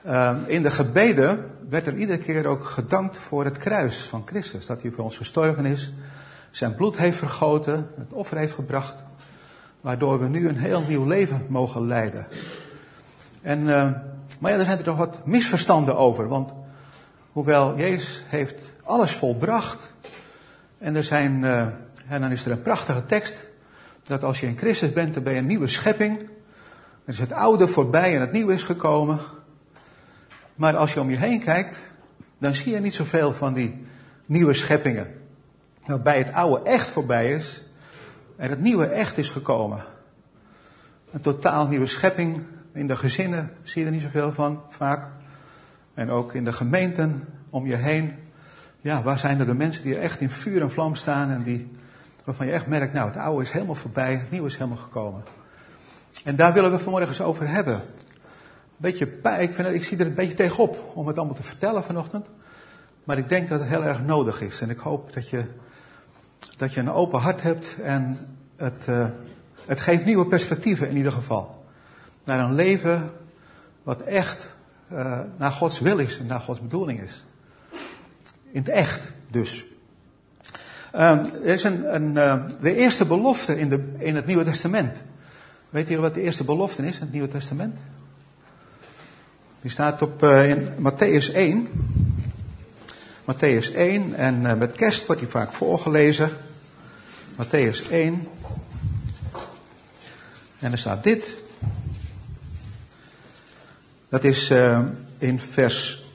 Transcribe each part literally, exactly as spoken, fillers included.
Uh, in de gebeden werd er iedere keer ook gedankt voor het kruis van Christus. Dat hij voor ons gestorven is, zijn bloed heeft vergoten, het offer heeft gebracht. Waardoor we nu een heel nieuw leven mogen leiden. En, uh, maar ja, er zijn er toch wat misverstanden over. Want hoewel Jezus heeft alles volbracht. En er zijn, uh, en dan is er een prachtige tekst. Dat als je in Christus bent, dan ben je een nieuwe schepping. Dan is het oude voorbij en het nieuwe is gekomen. Maar als je om je heen kijkt, dan zie je niet zoveel van die nieuwe scheppingen. Waarbij het oude echt voorbij is en het nieuwe echt is gekomen. Een totaal nieuwe schepping. In de gezinnen zie je er niet zoveel van, vaak. En ook in de gemeenten om je heen. Ja, waar zijn er de mensen die er echt in vuur en vlam staan en die, waarvan je echt merkt, nou, het oude is helemaal voorbij, het nieuwe is helemaal gekomen. En daar willen we vanmorgen eens over hebben. Beetje, ik, vind, ik zie er een beetje tegenop om het allemaal te vertellen vanochtend. Maar ik denk dat het heel erg nodig is. En ik hoop dat je, dat je een open hart hebt en het, uh, het geeft nieuwe perspectieven in ieder geval. Naar een leven wat echt uh, naar Gods wil is en naar Gods bedoeling is. In het echt dus. Uh, er is een, een, uh, de eerste belofte in, de, in het Nieuwe Testament. Weet jullie wat de eerste belofte is in het Nieuwe Testament? Die staat op uh, in Matthäus één. Matthäus één en uh, met kerst wordt die vaak voorgelezen. Matthäus één. En er staat dit. Dat is uh, in vers,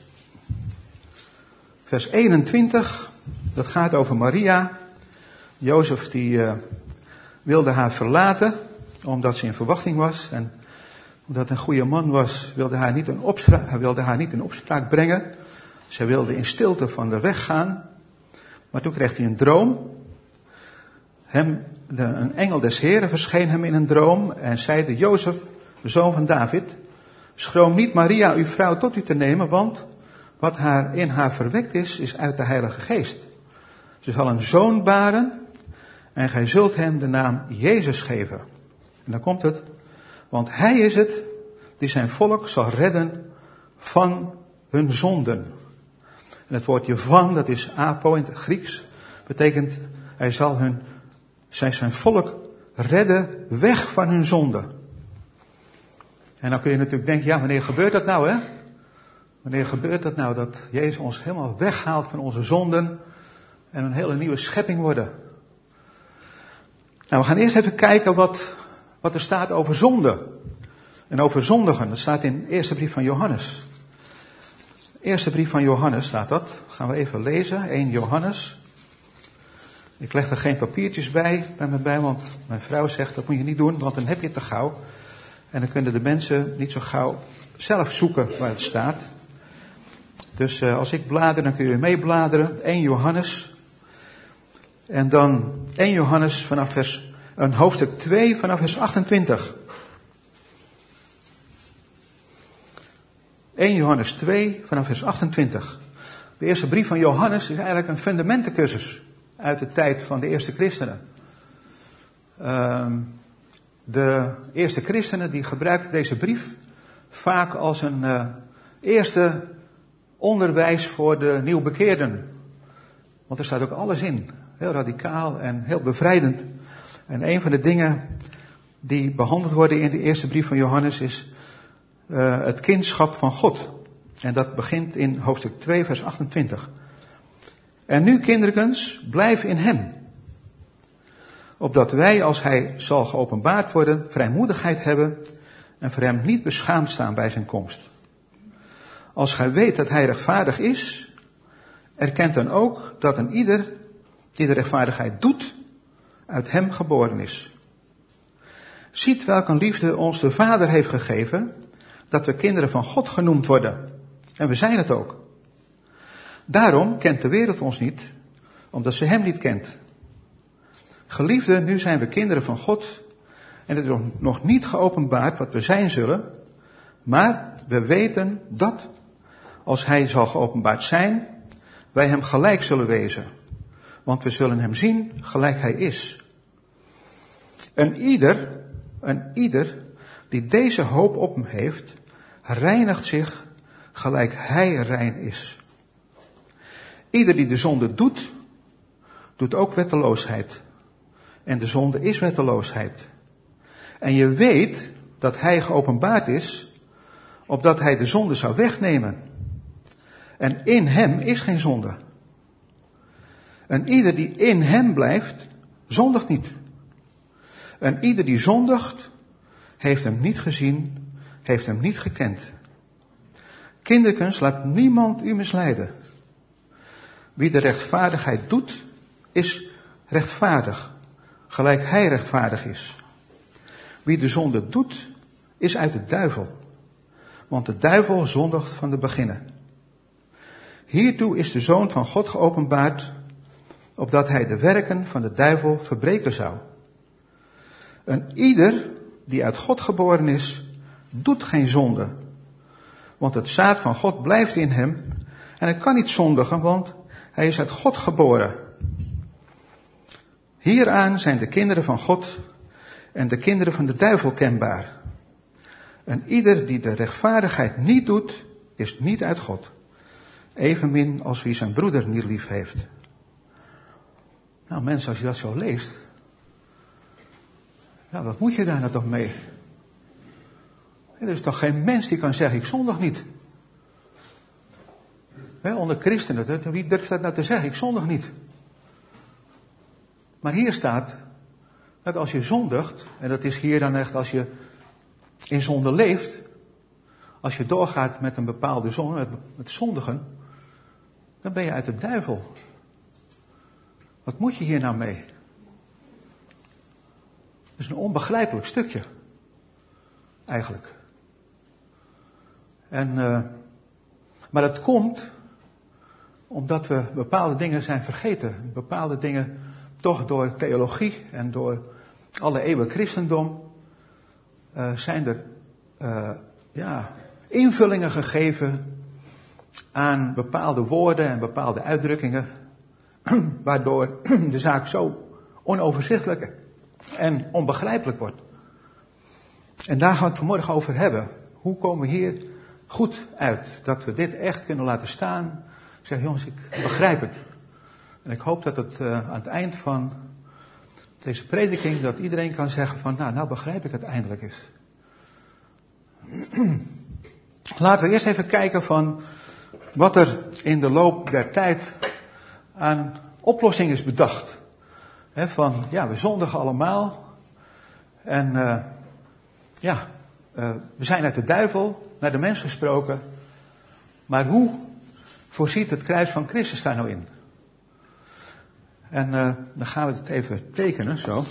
vers eenentwintig. Dat gaat over Maria. Jozef die uh, wilde haar verlaten, omdat ze in verwachting was. En omdat het een goede man was, wilde haar niet in opspraak, hij wilde haar niet in opspraak brengen. Zij wilde in stilte van de weg gaan. Maar toen kreeg hij een droom. Hem, de, een engel des Heren verscheen hem in een droom en zeide: Jozef, de zoon van David, schroom niet Maria, uw vrouw, tot u te nemen, want wat haar in haar verwekt is, is uit de Heilige Geest. Ze zal een zoon baren en gij zult hem de naam Jezus geven. En dan komt het, want hij is het die zijn volk zal redden van hun zonden. En het woordje van, dat is apo in het Grieks, betekent hij zal hun, zij zijn volk redden weg van hun zonden. En dan kun je natuurlijk denken, ja, wanneer gebeurt dat nou, hè? Wanneer gebeurt dat nou, dat Jezus ons helemaal weghaalt van onze zonden en een hele nieuwe schepping worden? Nou, we gaan eerst even kijken wat, wat er staat over zonde en over zondigen. Dat staat in de eerste brief van Johannes. Eerste brief van Johannes staat dat. Gaan we even lezen. één Johannes. Ik leg er geen papiertjes bij, bij me bij, want mijn vrouw zegt dat moet je niet doen, want dan heb je het te gauw. En dan kunnen de mensen niet zo gauw zelf zoeken waar het staat. Dus uh, als ik blader, dan kun je meebladeren. één Johannes. En dan één Johannes vanaf vers, een hoofdstuk twee vanaf vers achtentwintig. één Johannes twee vanaf vers achtentwintig. De eerste brief van Johannes is eigenlijk een fundamentencursus uit de tijd van de eerste christenen. Uh, de eerste christenen die gebruikten deze brief vaak als een uh, eerste onderwijs voor de nieuwbekeerden. Want er staat ook alles in. Heel radicaal en heel bevrijdend. En een van de dingen die behandeld worden in de eerste brief van Johannes is uh, het kindschap van God. En dat begint in hoofdstuk twee vers achtentwintig. En nu, kinderkens, blijf in hem. Opdat wij, als hij zal geopenbaard worden, vrijmoedigheid hebben en voor hem niet beschaamd staan bij zijn komst. Als gij weet dat hij rechtvaardig is, erkent dan ook dat een ieder die de rechtvaardigheid doet, uit hem geboren is. Ziet welke liefde ons de Vader heeft gegeven, dat we kinderen van God genoemd worden. En we zijn het ook. Daarom kent de wereld ons niet, omdat ze hem niet kent. Geliefden, nu zijn we kinderen van God en het is nog niet geopenbaard wat we zijn zullen, maar we weten dat, als hij zal geopenbaard zijn, wij hem gelijk zullen wezen. Want we zullen hem zien gelijk hij is. En ieder, en ieder die deze hoop op hem heeft, reinigt zich gelijk hij rein is. Ieder die de zonde doet, doet ook wetteloosheid. En de zonde is wetteloosheid. En je weet dat hij geopenbaard is, opdat hij de zonde zou wegnemen. En in hem is geen zonde. En ieder die in hem blijft, zondigt niet. En ieder die zondigt, heeft hem niet gezien, heeft hem niet gekend. Kinderkens, laat niemand u misleiden. Wie de rechtvaardigheid doet, is rechtvaardig, gelijk hij rechtvaardig is. Wie de zonde doet, is uit de duivel. Want de duivel zondigt van de beginnen. Hiertoe is de Zoon van God geopenbaard, opdat hij de werken van de duivel verbreken zou. En ieder die uit God geboren is, doet geen zonde. Want het zaad van God blijft in hem en hij kan niet zondigen, want hij is uit God geboren. Hieraan zijn de kinderen van God en de kinderen van de duivel kenbaar. En ieder die de rechtvaardigheid niet doet, is niet uit God. Evenmin als wie zijn broeder niet lief heeft. Nou mensen, als je dat zo leest, ja, wat moet je daar nou toch mee? Er is toch geen mens die kan zeggen, ik zondig niet. He, onder christenen, wie durft dat nou te zeggen, ik zondig niet. Maar hier staat, dat als je zondigt, en dat is hier dan echt als je in zonde leeft, als je doorgaat met een bepaalde zonde, met zondigen, dan ben je uit de duivel. Wat moet je hier nou mee? Dat is een onbegrijpelijk stukje. Eigenlijk. En, uh, maar dat komt omdat we bepaalde dingen zijn vergeten. Bepaalde dingen toch door theologie en door alle eeuwen christendom uh, zijn er uh, ja, invullingen gegeven aan bepaalde woorden en bepaalde uitdrukkingen, waardoor de zaak zo onoverzichtelijk en onbegrijpelijk wordt. En daar gaan we het vanmorgen over hebben. Hoe komen we hier goed uit? Dat we dit echt kunnen laten staan. Ik zeg, jongens, ik begrijp het. En ik hoop dat het uh, aan het eind van deze prediking, dat iedereen kan zeggen van, nou, nou begrijp ik het eindelijk eens. Laten we eerst even kijken van wat er in de loop der tijd aan oplossing is bedacht. He, van, ja, we zondigen allemaal. En uh, ja, uh, we zijn uit de duivel naar de mens gesproken. Maar hoe voorziet het kruis van Christus daar nou in? En uh, dan gaan we het even tekenen, zo.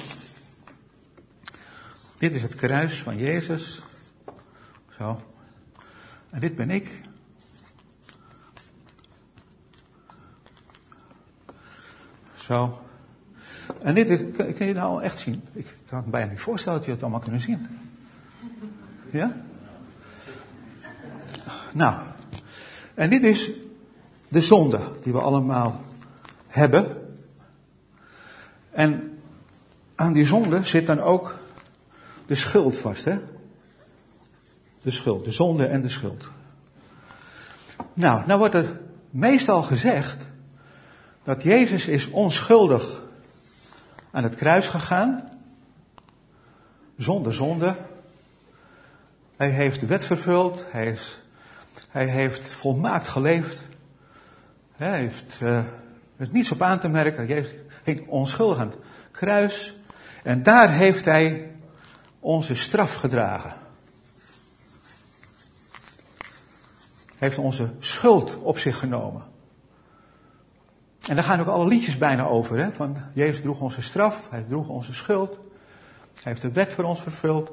Dit is het kruis van Jezus. Zo. En dit ben ik. Zo. En dit is, kun, kun je nou echt zien? Ik kan me bijna niet voorstellen dat je het allemaal kunnen zien. Ja? Nou. En dit is de zonde die we allemaal hebben. En aan die zonde zit dan ook de schuld vast, hè? De schuld, de zonde en de schuld. Nou, nou wordt er meestal gezegd dat Jezus is onschuldig aan het kruis gegaan. Zonder zonde. Hij heeft de wet vervuld. Hij, is, hij heeft volmaakt geleefd. Hij heeft uh, er is niets op aan te merken. Jezus ging onschuldig aan het kruis. En daar heeft hij onze straf gedragen. Hij heeft onze schuld op zich genomen. En daar gaan ook alle liedjes bijna over. Hè? Van Jezus droeg onze straf, hij droeg onze schuld. Hij heeft de wet voor ons vervuld.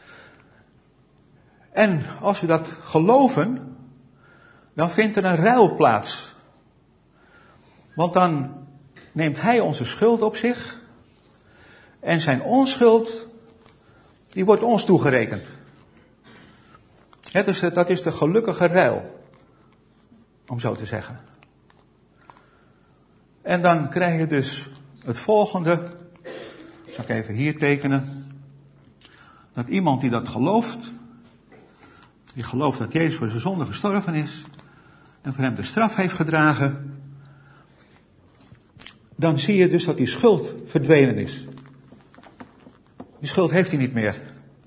En als we dat geloven, dan vindt er een ruil plaats. Want dan neemt hij onze schuld op zich. En zijn onschuld, die wordt ons toegerekend. Ja, dus dat is de gelukkige ruil. Om zo te zeggen. En dan krijg je dus het volgende. Zal ik even hier tekenen. Dat iemand die dat gelooft. die gelooft dat Jezus voor zijn zonde gestorven is en voor hem de straf heeft gedragen, dan zie je dus dat die schuld verdwenen is. Die schuld heeft hij niet meer.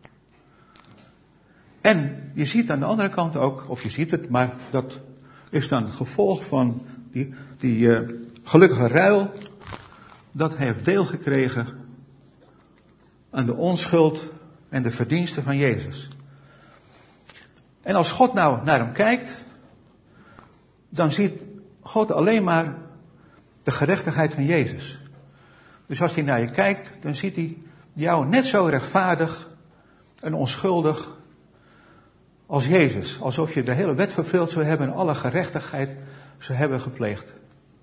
En je ziet aan de andere kant ook, of je ziet het, maar dat is dan het gevolg van die, die uh, gelukkige ruil, dat hij heeft deel gekregen aan de onschuld en de verdiensten van Jezus. En als God nou naar hem kijkt, dan ziet God alleen maar de gerechtigheid van Jezus. Dus als hij naar je kijkt, dan ziet hij jou net zo rechtvaardig en onschuldig als Jezus. Alsof je de hele wet vervuld zou hebben en alle gerechtigheid zou hebben gepleegd.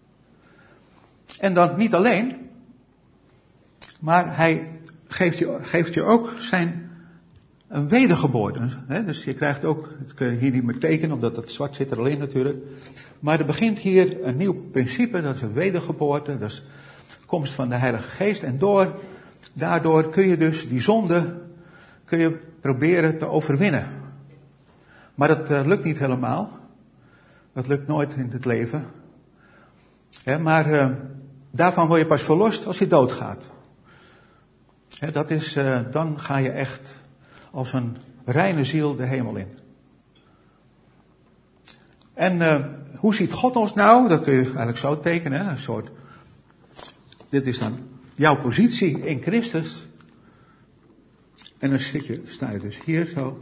En dan niet alleen, maar hij geeft je, geeft je ook zijn een wedergeboorte. Hè? Dus je krijgt ook, het kun je hier niet meer tekenen, omdat het zwart zit er al in natuurlijk. Maar er begint hier een nieuw principe, dat is een wedergeboorte, dat is de komst van de Heilige Geest. En door, daardoor kun je dus die zonde, kun je proberen te overwinnen. Maar dat uh, lukt niet helemaal. Dat lukt nooit in het leven. Hè, maar uh, daarvan word je pas verlost als je doodgaat. Hè, dat is, uh, dan ga je echt als een reine ziel de hemel in. En uh, hoe ziet God ons nou? Dat kun je eigenlijk zo tekenen. Hè? Een soort, dit is dan jouw positie in Christus. En dan zit je, sta je dus hier zo.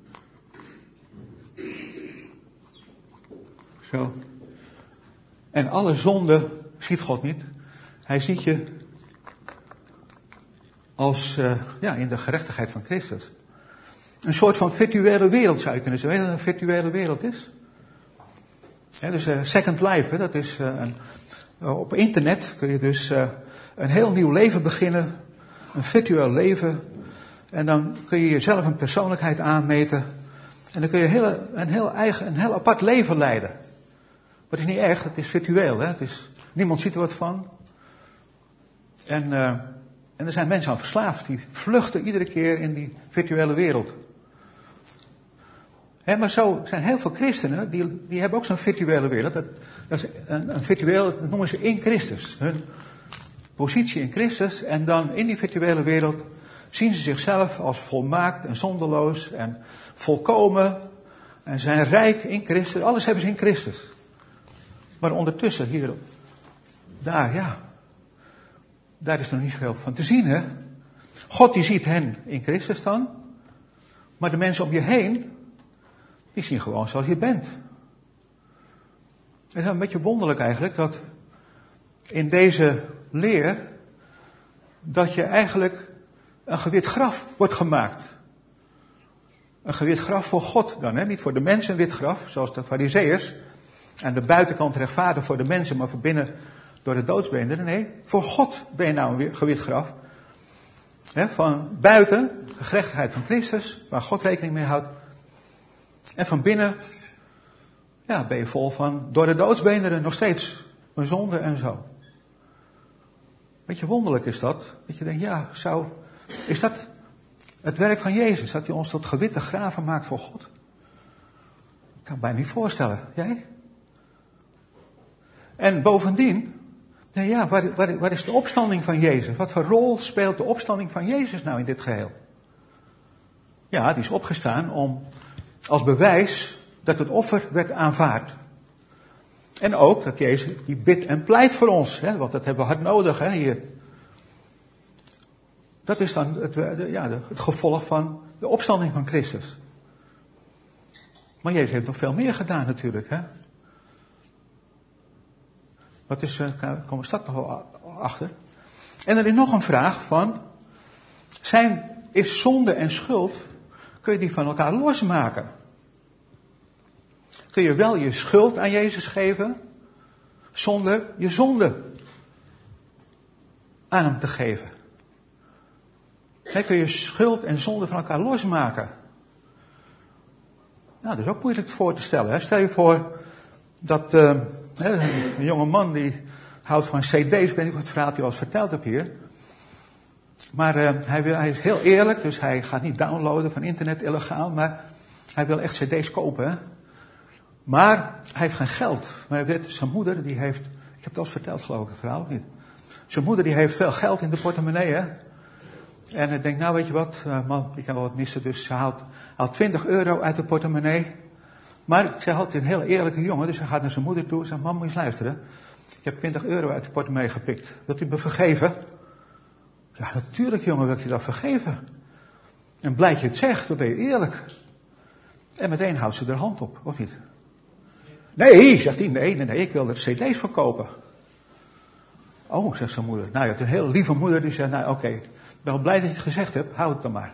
Zo. En alle zonde ziet God niet. Hij ziet je als, uh, ja, in de gerechtigheid van Christus. Een soort van virtuele wereld zou je kunnen zeggen. Weet je wat een virtuele wereld is? He, dus uh, Second Life, hè, dat is uh, een, uh, op internet kun je dus uh, een heel nieuw leven beginnen. Een virtueel leven. En dan kun je jezelf een persoonlijkheid aanmeten. En dan kun je hele, een heel eigen, een heel apart leven leiden. Maar het is niet echt, het is virtueel. Hè? Het is, niemand ziet er wat van. En, uh, en er zijn mensen aan verslaafd. Die vluchten iedere keer in die virtuele wereld. He, maar zo zijn heel veel christenen, die, die hebben ook zo'n virtuele wereld. Dat, dat is een, een virtuele, dat noemen ze in Christus. Hun positie in Christus. En dan in die virtuele wereld zien ze zichzelf als volmaakt en zonderloos en volkomen. En zijn rijk in Christus. Alles hebben ze in Christus. Maar ondertussen, hier, daar, ja. Daar is nog niet veel van te zien, hè. God die ziet hen in Christus dan. Maar de mensen om je heen, die zien gewoon zoals je bent. Het is een beetje wonderlijk eigenlijk dat in deze leer, dat je eigenlijk een gewit graf wordt gemaakt. Een gewit graf voor God dan, hè? Niet voor de mensen een wit graf, zoals de Farizeeërs. Aan de buitenkant rechtvaardig voor de mensen, maar voor binnen door de doodsbeenderen. Nee, voor God ben je nou een gewit graf. He, van buiten, de gerechtigheid van Christus, waar God rekening mee houdt. En van binnen, ja, ben je vol van, door de doodsbeenderen nog steeds, een zonde en zo. Beetje wonderlijk is dat. Dat je denkt, ja, zou, is dat het werk van Jezus? Dat hij ons tot gewitte graven maakt voor God? Ik kan het mij niet voorstellen. Jij? En bovendien, nou ja, waar, waar, waar is de opstanding van Jezus? Wat voor rol speelt de opstanding van Jezus nou in dit geheel? Ja, die is opgestaan om, als bewijs dat het offer werd aanvaard. En ook dat Jezus die bidt en pleit voor ons, hè, want dat hebben we hard nodig, hè, hier. Dat is dan het, ja, het gevolg van de opstanding van Christus. Maar Jezus heeft nog veel meer gedaan natuurlijk, hè. Wat is, daar komen we straks nog wel achter. En er is nog een vraag van, zijn, is zonde en schuld, kun je die van elkaar losmaken? Kun je wel je schuld aan Jezus geven, zonder je zonde aan hem te geven? Dan kun je schuld en zonde van elkaar losmaken. Nou, dat is ook moeilijk voor te stellen. Hè? Stel je voor dat uh, een jonge man die houdt van cd's, ik weet niet of het verhaal hij al eens verteld heb hier. Maar uh, hij, wil, hij is heel eerlijk, dus hij gaat niet downloaden van internet illegaal. Maar Hij wil echt cd's kopen, hè. Maar hij heeft geen geld. Maar weet, zijn moeder, die heeft... Ik heb het al eens verteld, geloof ik, het verhaal of niet? Zijn moeder, die heeft veel geld in de portemonnee, hè. En hij denkt, nou weet je wat, uh, man, die kan wel wat missen. Dus ze haalt, haalt twintig euro uit de portemonnee. Maar ze had een heel eerlijke jongen, dus hij gaat naar zijn moeder toe en zegt, mam, moet je eens luisteren. Ik heb twintig euro uit de portemonnee gepikt. Wilt u me vergeven? Ja, natuurlijk jongen, wil ik je dat vergeven. En blij dat je het zegt, dan ben je eerlijk. En meteen houdt ze er hand op, of niet? Nee, zegt hij, nee, nee, nee, ik wil er cd's voor kopen. Oh, zegt zijn moeder. Nou, je hebt een hele lieve moeder die zegt, nou oké, okay, ik ben wel blij dat je het gezegd hebt, hou het dan maar.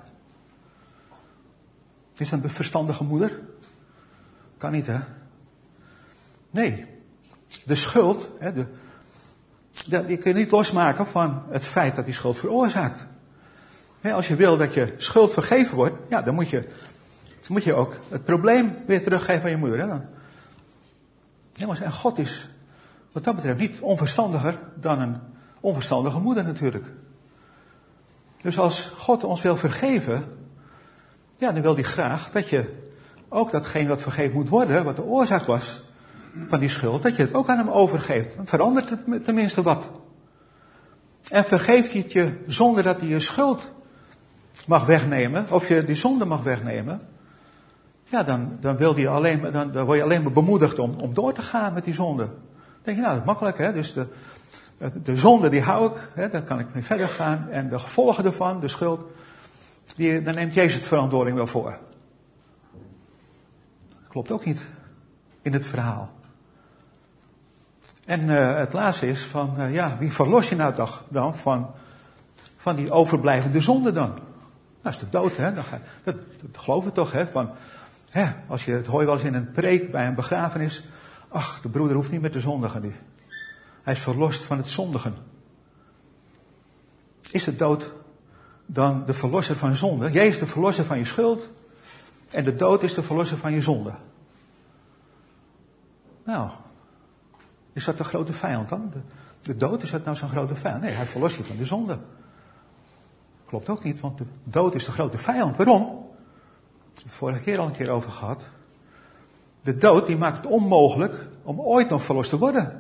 Is dat een verstandige moeder? Kan niet, hè? Nee. De schuld, hè, de, de, die kun je niet losmaken van het feit dat die schuld veroorzaakt. Hè, als je wil dat je schuld vergeven wordt, ja, dan moet je, dan moet je ook het probleem weer teruggeven aan je moeder. Hè, dan. Ja, maar en God is wat dat betreft niet onverstandiger dan een onverstandige moeder natuurlijk. Dus als God ons wil vergeven, ja, dan wil hij graag dat je ook datgene wat vergeven moet worden, wat de oorzaak was van die schuld, dat je het ook aan hem overgeeft. Dan verandert het tenminste wat. En vergeeft hij het je zonder dat hij je schuld mag wegnemen, of je die zonde mag wegnemen, ja, dan, dan, wil die alleen, dan, dan word je alleen maar bemoedigd om, om door te gaan met die zonde. Dan denk je, nou, dat is makkelijk, hè. Dus de, de zonde, die hou ik, hè, daar kan ik mee verder gaan. En de gevolgen ervan, de schuld, die, daar neemt Jezus de verantwoording wel voor. Klopt ook niet in het verhaal. En uh, het laatste is van, uh, ja, wie verlos je nou toch dan van, van die overblijvende zonde dan? Dat is de dood, hè. Dan ga, dat, dat geloven we toch, hè. Van, hè, als je het hoor je wel eens in een preek bij een begrafenis. Ach, de broeder hoeft niet meer te zondigen. Die. Hij is verlost van het zondigen. Is de dood dan de verlosser van zonde? Jij is de verlosser van je schuld. En de dood is de verlosser van je zonde. Nou, is dat de grote vijand dan? De, de dood, is dat nou zo'n grote vijand? Nee, hij verlost je van de zonde. Klopt ook niet, want de dood is de grote vijand. Waarom? Ik heb het vorige keer al een keer over gehad. De dood die maakt het onmogelijk om ooit nog verlost te worden.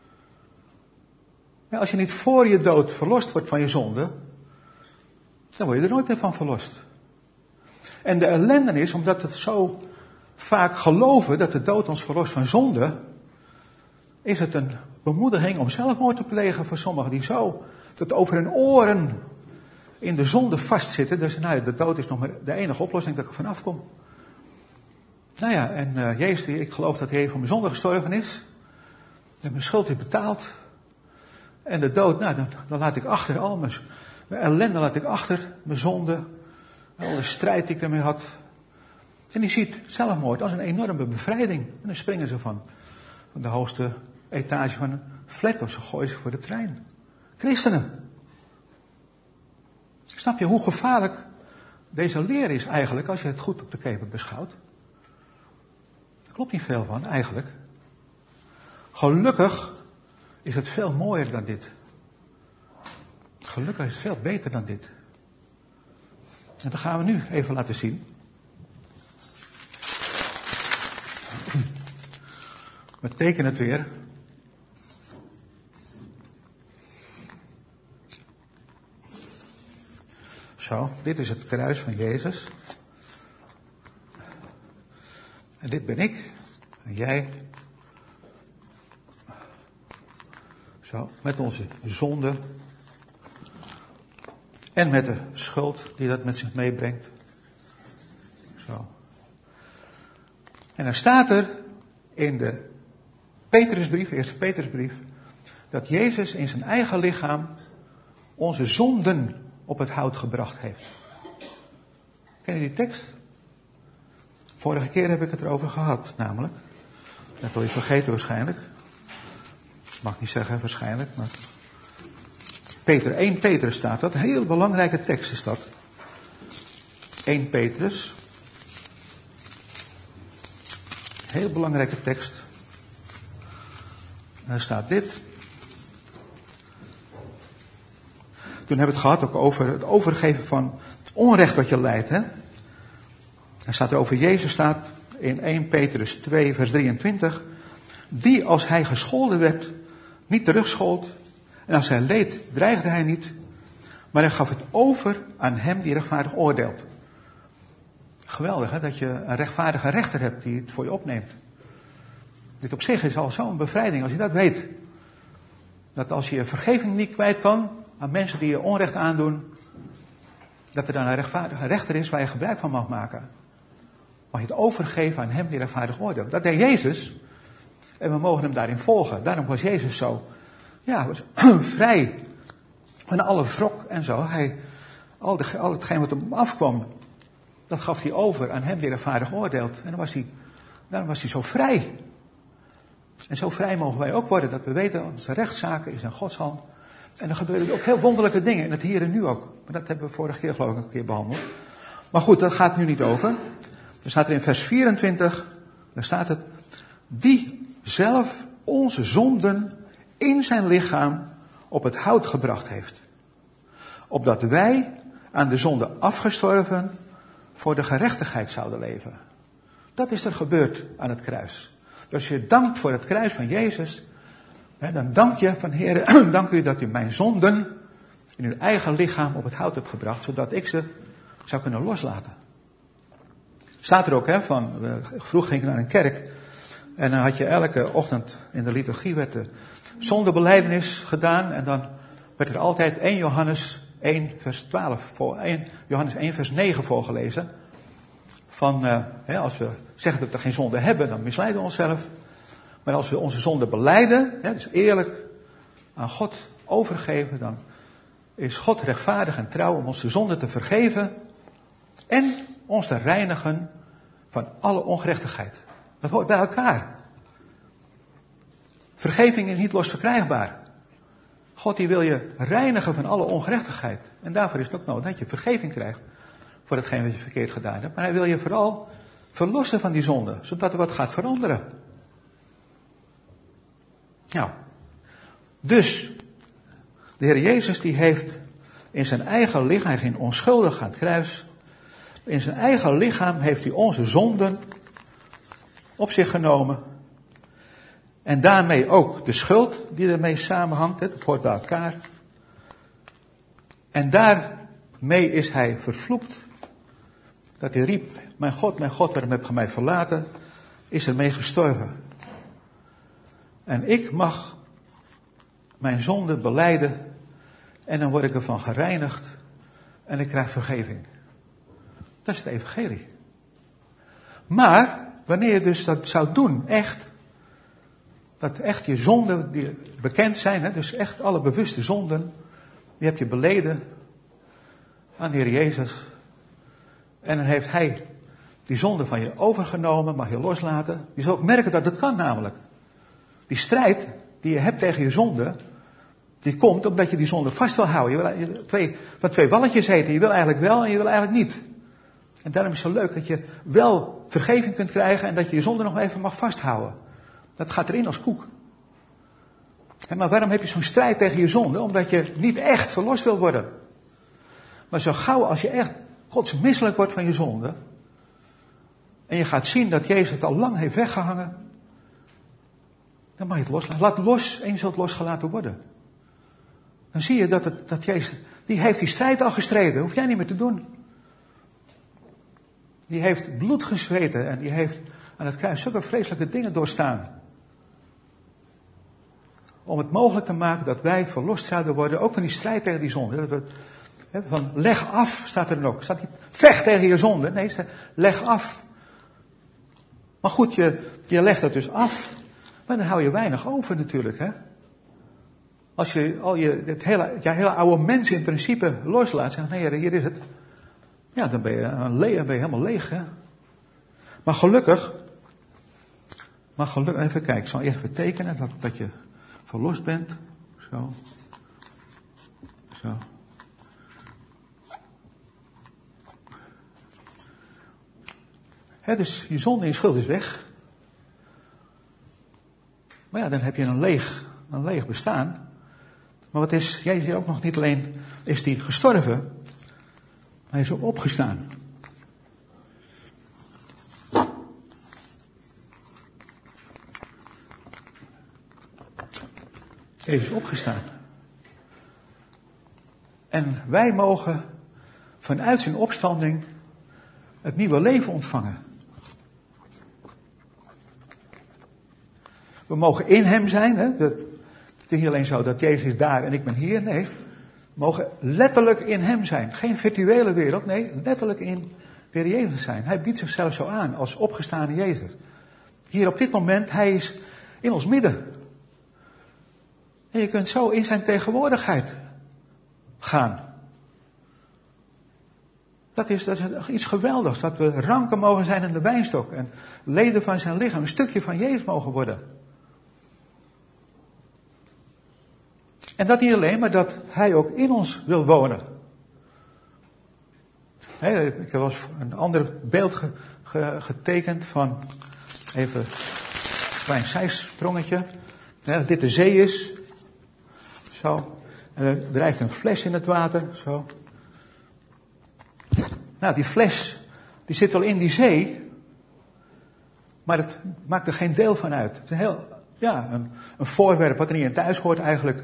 Ja, als je niet voor je dood verlost wordt van je zonde, dan word je er nooit meer van verlost. En de ellende is, omdat we zo vaak geloven dat de dood ons verlost van zonde, is het een bemoediging om zelfmoord te plegen voor sommigen die zo tot over hun oren in de zonde vastzitten. Dus nou, de dood is nog maar de enige oplossing dat ik er vanaf kom. Nou ja, en uh, Jezus, ik geloof dat hij voor mijn zonde gestorven is. En mijn schuld is betaald. En de dood, nou, dan, dan laat ik achter al mijn, mijn ellende laat ik achter, mijn zonde, alle strijd die ik ermee had. En die ziet zelfmoord als een enorme bevrijding. En dan springen ze van, van de hoogste etage van een flat of ze gooien ze voor de trein. Christenen. Snap je hoe gevaarlijk deze leer is eigenlijk als je het goed op de keper beschouwt? Er klopt niet veel van, eigenlijk. Gelukkig is het veel mooier dan dit. Gelukkig is het veel beter dan dit. En dat gaan we nu even laten zien. We tekenen het weer. Zo, dit is het kruis van Jezus. En dit ben ik. En jij. Zo, met onze zonde. En met de schuld die dat met zich meebrengt. Zo. En dan staat er in de Petrusbrief, eerste Petrusbrief, dat Jezus in zijn eigen lichaam onze zonden op het hout gebracht heeft. Ken je die tekst? Vorige keer heb ik het erover gehad, namelijk. Dat wil je vergeten waarschijnlijk. Ik mag niet zeggen waarschijnlijk, maar Peter, één Petrus staat dat. Een heel belangrijke tekst is dat. één Petrus. Heel belangrijke tekst. En daar staat dit. Toen hebben we het gehad ook over het overgeven van het onrecht wat je lijdt. Hè? Er staat er over Jezus, staat in eerste Petrus twee vers drieëntwintig. Die als hij gescholden werd, niet terugschold. En als hij leed, dreigde hij niet. Maar hij gaf het over aan hem die rechtvaardig oordeelt. Geweldig, hè, dat je een rechtvaardige rechter hebt die het voor je opneemt. Dit op zich is al zo'n bevrijding als je dat weet. Dat als je vergeving niet kwijt kan aan mensen die je onrecht aandoen, dat er dan een rechtvaardige rechter is waar je gebruik van mag maken. Mag je het overgeven aan hem die rechtvaardig oordeelt. Dat deed Jezus. En we mogen hem daarin volgen. Daarom was Jezus zo, ja, was vrij van alle wrok en zo. Hij, al, de, al hetgeen wat hem afkwam, dat gaf hij over aan hem die rechtvaardig oordeelt. En dan was hij, daarom was hij zo vrij. En zo vrij mogen wij ook worden, dat we weten, onze rechtszaken is in Gods hand. En er gebeuren ook heel wonderlijke dingen, in het hier en nu ook. Maar dat hebben we vorige keer geloof ik een keer behandeld. Maar goed, dat gaat nu niet over. Er staat er in vers vierentwintig, daar staat het, die zelf onze zonden in zijn lichaam op het hout gebracht heeft. Opdat wij aan de zonde afgestorven voor de gerechtigheid zouden leven. Dat is er gebeurd aan het kruis. Dus als je dankt voor het kruis van Jezus, hè, dan dank je van Heer, dank u dat u mijn zonden in uw eigen lichaam op het hout hebt gebracht, zodat ik ze zou kunnen loslaten. Staat er ook, hè, van, vroeger ging ik naar een kerk en dan had je elke ochtend in de liturgie werd de zondebelijdenis gedaan en dan werd er altijd eerste Johannes één vers twaalf, voor, eerste Johannes één vers negen voorgelezen. Van, uh, hè, als we zeggen dat we geen zonde hebben, dan misleiden we onszelf. Maar als we onze zonde belijden, hè, dus eerlijk aan God overgeven, dan is God rechtvaardig en trouw om ons de zonde te vergeven en ons te reinigen van alle ongerechtigheid. Dat hoort bij elkaar. Vergeving is niet los verkrijgbaar. God die wil je reinigen van alle ongerechtigheid. En daarvoor is het ook nodig dat je vergeving krijgt voor hetgeen wat je verkeerd gedaan hebt. Maar hij wil je vooral verlossen van die zonde, zodat er wat gaat veranderen. Nou, dus de Heer Jezus die heeft in zijn eigen lichaam, hij ging onschuldig aan het kruis. In zijn eigen lichaam heeft hij onze zonden op zich genomen. En daarmee ook de schuld die ermee samenhangt. Het hoort bij elkaar. En daarmee is hij vervloekt. Dat hij riep, mijn God, mijn God, waarom heb je mij verlaten? Is ermee gestorven. En ik mag mijn zonde belijden. En dan word ik ervan gereinigd. En ik krijg vergeving. Dat is het evangelie. Maar, wanneer je dus dat zou doen, echt. Dat echt je zonden die bekend zijn, hè, dus echt alle bewuste zonden, die heb je beleden aan de Heer Jezus. En dan heeft hij die zonde van je overgenomen, mag je loslaten. Je zult ook merken dat het kan namelijk. Die strijd die je hebt tegen je zonde, die komt omdat je die zonde vast wil houden. Je wil je twee, van twee balletjes eten, je wil eigenlijk wel en je wil eigenlijk niet. En daarom is het zo leuk dat je wel vergeving kunt krijgen en dat je je zonde nog even mag vasthouden. Dat gaat erin als koek. En maar waarom heb je zo'n strijd tegen je zonde? Omdat je niet echt verlost wil worden. Maar zo gauw als je echt godsmisselijk wordt van je zonde. En je gaat zien dat Jezus het al lang heeft weggehangen. Dan mag je het loslaten. Laat los en je zult losgelaten worden. Dan zie je dat, het, dat Jezus, die heeft die strijd al gestreden. Dat hoef jij niet meer te doen. Die heeft bloed gezweten en die heeft aan het kruis zulke vreselijke dingen doorstaan. Om het mogelijk te maken dat wij verlost zouden worden, ook van die strijd tegen die zonde. Dat we, van leg af, staat er dan ook. Staat niet vecht tegen je zonde. Nee, staat, leg af. Maar goed, je, je legt het dus af. Maar dan hou je weinig over natuurlijk. Hè? Als je al je, het hele, je hele oude mens in principe loslaat. Zeg, nee, hier is het. Ja, dan ben je, een le- dan ben je helemaal leeg. Hè? Maar gelukkig. Maar gelukkig, even kijken. Ik zal eerst even tekenen dat, dat je verlost bent. Zo. Zo. He, dus je zonde en je schuld is weg. Maar ja, dan heb je een leeg, een leeg bestaan. Maar wat is, Jezus is ook nog niet alleen, is die gestorven. Maar hij is ook opgestaan. Jezus is opgestaan. En wij mogen vanuit zijn opstanding het nieuwe leven ontvangen. We mogen in hem zijn. Hè? Het is niet alleen zo dat Jezus is daar en ik ben hier. Nee, we mogen letterlijk in hem zijn. Geen virtuele wereld, nee, letterlijk in weer Jezus zijn. Hij biedt zichzelf zo aan als opgestane Jezus. Hier op dit moment, hij is in ons midden. En je kunt zo in zijn tegenwoordigheid gaan. Dat is, dat is iets geweldigs, dat we ranken mogen zijn in de wijnstok en leden van zijn lichaam, een stukje van Jezus mogen worden. En dat niet alleen, maar dat hij ook in ons wil wonen. He, ik heb wel eens een ander beeld ge, ge, getekend van, even een klein zijsprongetje, hè, dit de zee is, zo, en er drijft een fles in het water, zo. Nou, die fles, die zit wel in die zee, maar het maakt er geen deel van uit. Het is een heel, ja, een, een voorwerp wat er niet in thuis hoort eigenlijk.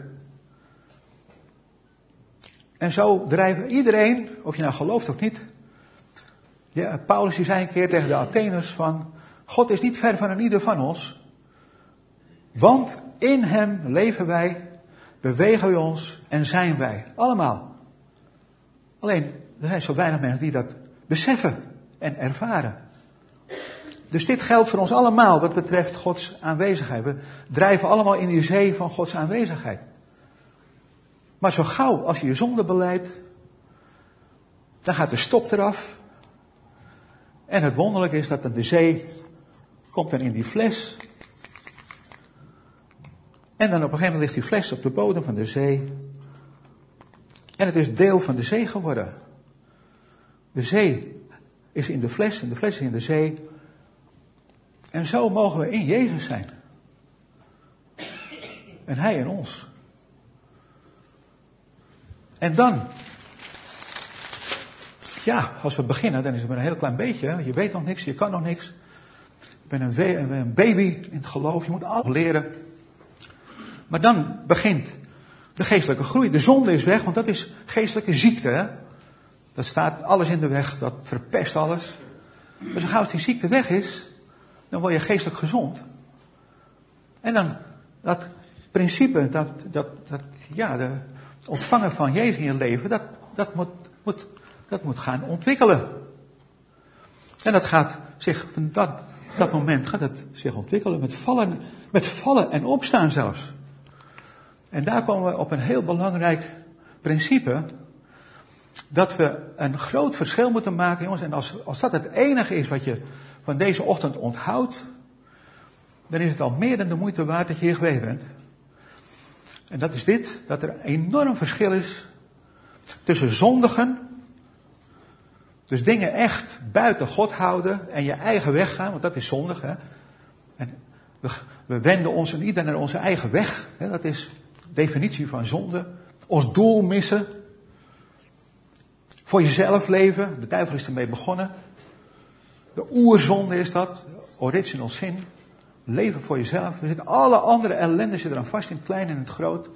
En zo drijven iedereen, of je nou gelooft of niet. Ja, Paulus die zei een keer tegen de Atheners van, God is niet ver van een ieder van ons. Want in hem leven wij, bewegen we ons en zijn wij. Allemaal. Alleen, er zijn zo weinig mensen die dat beseffen en ervaren. Dus dit geldt voor ons allemaal wat betreft Gods aanwezigheid. We drijven allemaal in die zee van Gods aanwezigheid. Maar zo gauw als je je zonde beleidt, dan gaat de stop eraf. En het wonderlijke is dat de zee komt dan in die fles. En dan op een gegeven moment ligt die fles op de bodem van de zee. En het is deel van de zee geworden. De zee is in de fles en de fles is in de zee. En zo mogen we in Jezus zijn. En hij in ons. En dan, ja, als we beginnen, dan is het maar een heel klein beetje. Je weet nog niks, je kan nog niks. Je bent een, we- een baby in het geloof, je moet alles leren. Maar dan begint de geestelijke groei. De zonde is weg, want dat is geestelijke ziekte. Hè? Dat staat alles in de weg, dat verpest alles. Dus zo gauw als die ziekte weg is, dan word je geestelijk gezond. En dan, dat principe, dat, dat, dat ja, de ontvangen van Jezus in je leven, dat, dat, moet, moet, dat moet gaan ontwikkelen. En dat gaat zich, van dat, dat moment gaat het zich ontwikkelen met vallen, met vallen en opstaan zelfs. En daar komen we op een heel belangrijk principe, dat we een groot verschil moeten maken, jongens. En als, als dat het enige is wat je van deze ochtend onthoudt, dan is het al meer dan de moeite waard dat je hier geweest bent. En dat is dit, dat er een enorm verschil is tussen zondigen, dus dingen echt buiten God houden en je eigen weg gaan, want dat is zondig. Hè? En we, we wenden ons en ieder naar onze eigen weg, hè? Dat is de definitie van zonde. Ons doel missen. Voor jezelf leven, de duivel is ermee begonnen. De oerzonde is dat, original sin. Leven voor jezelf. Er zitten alle andere ellende zit er aan vast, in het klein en in het groot.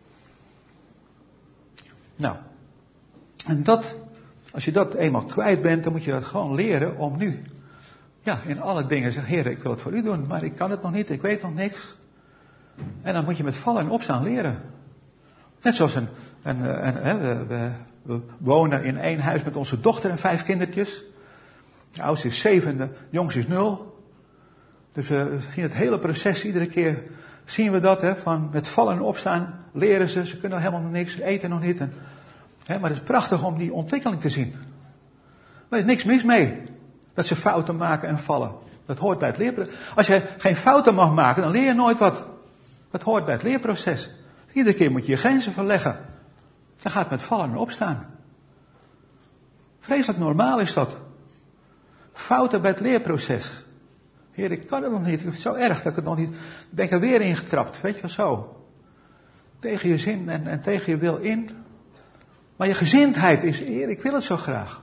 Nou, en dat, als je dat eenmaal kwijt bent, dan moet je dat gewoon leren om nu, ja, in alle dingen zeggen, Heer, ik wil het voor u doen, maar ik kan het nog niet, ik weet nog niks. En dan moet je met vallen en opstaan leren. Net zoals een, een, een, een we, we, we wonen in één huis met onze dochter en vijf kindertjes. De oudste is zeven en de jongste is nul. Dus we zien het hele proces, iedere keer zien we dat, hè, van met vallen en opstaan leren ze, ze kunnen helemaal nog niks, eten nog niet. En, hè, maar het is prachtig om die ontwikkeling te zien. Maar er is niks mis mee, dat ze fouten maken en vallen. Dat hoort bij het leerproces. Als je geen fouten mag maken, dan leer je nooit wat. Dat hoort bij het leerproces. Iedere keer moet je je grenzen verleggen. Dan gaat het met vallen en opstaan. Vreselijk normaal is dat. Fouten bij het leerproces. Heer, ik kan het nog niet. Ik vind het zo erg dat ik het nog niet... Ben ik er weer ingetrapt. Weet je wel zo. Tegen je zin en, en tegen je wil in. Maar je gezindheid is, Heer, ik wil het zo graag.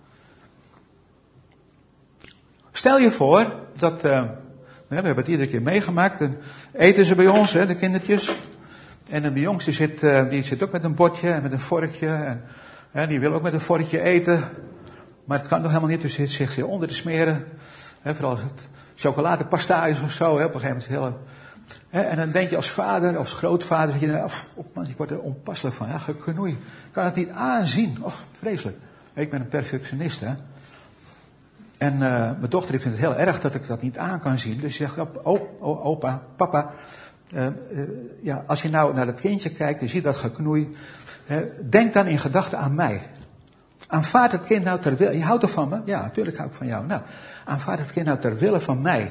Stel je voor dat... Uh, we hebben het iedere keer meegemaakt. En eten ze bij ons, hè, de kindertjes. En de jongste zit, uh, die zit ook met een bordje en met een vorkje. En uh, die wil ook met een vorkje eten. Maar het kan nog helemaal niet, dus zit zich onder te smeren. Hè, vooral als het chocoladepasta is of zo. Hè, op een gegeven moment is het heel... Hè, en dan denk je als vader, als grootvader, dat je dan, of, of, man, ik word er onpasselijk van. Ja, geknoei. Ik kan het niet aanzien. Oh, vreselijk. Ik ben een perfectionist, hè. En uh, mijn dochter vindt het heel erg dat ik dat niet aan kan zien. Dus ze zegt, oh, oh, opa, papa, uh, uh, ja, als je nou naar dat kindje kijkt en ziet dat geknoei, uh, denk dan in gedachten aan mij. Aanvaard het kind nou ter wille, je houdt er van me? Ja, natuurlijk hou ik van jou. Nou, aanvaard het kind nou ter wille van mij.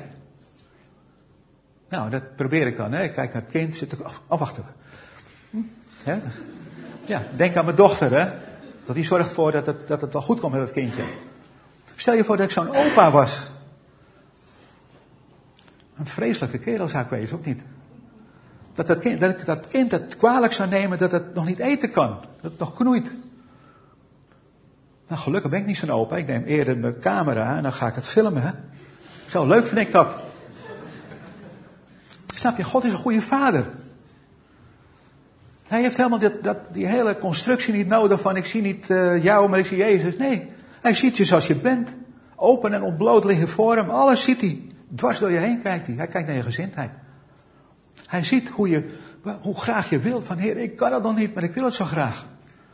Nou, dat probeer ik dan, hè. Ik kijk naar het kind, zit ik, oh, wacht even. Hm? Hè? Ja, denk aan mijn dochter, hè. Want die zorgt ervoor dat het, dat het wel goed komt met het kindje. Stel je voor dat ik zo'n opa was. Een vreselijke kerel zou ik wezen, ook niet. Dat, dat, kind, dat ik dat kind het kwalijk zou nemen dat het nog niet eten kan. Dat het nog knoeit. Nou, gelukkig ben ik niet zo'n opa. Ik neem eerder mijn camera en dan ga ik het filmen. Hè? Zo leuk vind ik dat. Snap je, God is een goede vader. Hij heeft helemaal dit, dat, die hele constructie niet nodig van ik zie niet uh, jou, maar ik zie Jezus. Nee. Hij ziet je zoals je bent. Open en ontbloot liggen voor hem. Alles ziet hij. Dwars door je heen kijkt hij. Hij kijkt naar je gezindheid. Hij ziet hoe, je, hoe graag je wilt. Van Heer, ik kan het nog niet, maar ik wil het zo graag.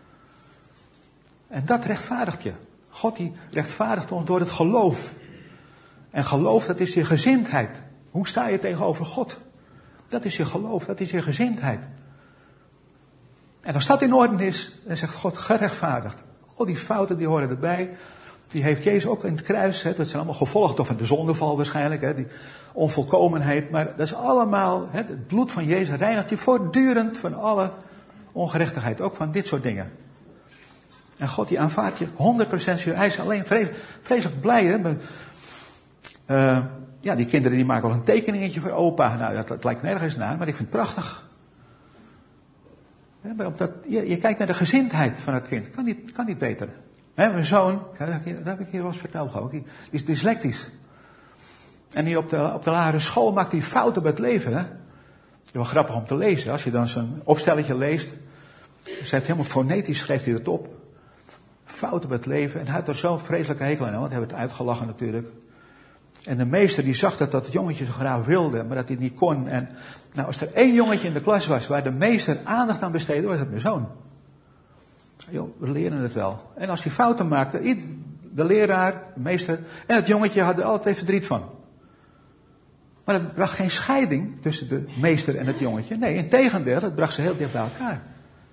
En dat rechtvaardigt je. God die rechtvaardigt ons door het geloof. En geloof, dat is je gezindheid. Hoe sta je tegenover God? Dat is je geloof, dat is je gezindheid. En als dat in orde is, dan zegt God gerechtvaardigd. Al die fouten die horen erbij. Die heeft Jezus ook in het kruis. Hè, dat zijn allemaal gevolgen van de zondeval waarschijnlijk. Hè, die onvolkomenheid. Maar dat is allemaal. Hè, het bloed van Jezus reinigt je voortdurend van alle ongerechtigheid. Ook van dit soort dingen. En God die aanvaardt je honderd procent. Hij is alleen vreselijk, vreselijk blij. Hè, maar, uh, ja, die kinderen die maken wel een tekeningetje voor opa. Nou, dat, dat lijkt nergens naar. Maar ik vind het prachtig. Ja, maar omdat, je, je kijkt naar de gezindheid van het kind. Kan niet, kan niet beter. He, mijn zoon, dat heb ik hier wel eens verteld ook, die is dyslectisch. En die op de, op de lagere school maakt hij fouten bij het leven. Hè? Het is wel grappig om te lezen. Als je dan zo'n opstelletje leest. Hij heeft helemaal fonetisch, schreef hij het op. Fouten bij het leven. En hij had er zo'n vreselijke hekel aan. Want hij heeft het uitgelachen natuurlijk. En de meester die zag dat dat jongetje zo graag wilde. Maar dat hij het niet kon. En nou, als er één jongetje in de klas was waar de meester aandacht aan besteedde, was het mijn zoon. Joh, we leren het wel. En als hij fouten maakte, de leraar, de meester en het jongetje hadden er alle twee verdriet van. Maar het bracht geen scheiding tussen de meester en het jongetje. Nee, integendeel, het bracht ze heel dicht bij elkaar.